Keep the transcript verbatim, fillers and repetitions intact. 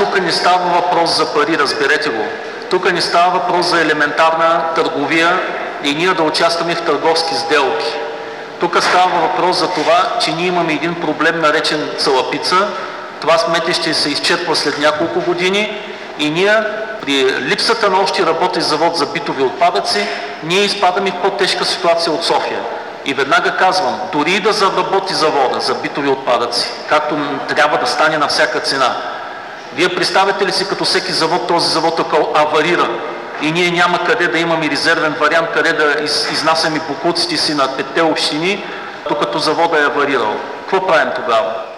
тук не става въпрос за пари, разберете го. Тук не става въпрос за елементарна търговия и ние да участваме в търговски сделки. Тук става въпрос за това, че ние имаме един проблем, наречен Цалапица. Това сметище се изчерпва след няколко години и ние при липсата на общи работен завод за битови отпадъци, ние изпадаме в по-тежка ситуация от София. И веднага казвам, дори и да заработи завода за битови отпадъци, както трябва да стане на всяка цена, вие представяте ли си като всеки завод, този завод ако аварира и ние няма къде да имаме резервен вариант, къде да из, изнасяме боклуците си на петте общини, докато завода е аварирал? Какво правим тогава?